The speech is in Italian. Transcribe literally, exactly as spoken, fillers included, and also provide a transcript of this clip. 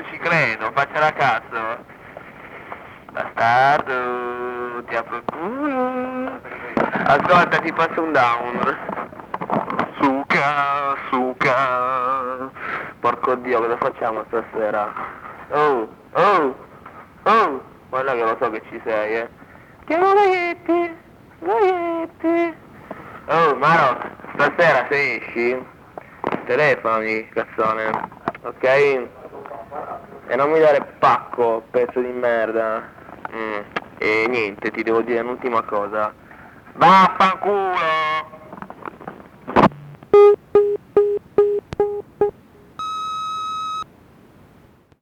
ci credo, faccia caso. Bastardo, ti apro il culo. Ascolta, ti passo un down. Suca, suca. Porco Dio, cosa facciamo stasera? Oh, oh, oh. Guarda che lo so che ci sei, eh. Chiamo Maietti, Maietti. Oh, Maro, stasera se esci, telefonami, cazzone, ok? E non mi dare pacco, pezzo di merda. Mm. E niente, ti devo dire un'ultima cosa. Vaffanculo!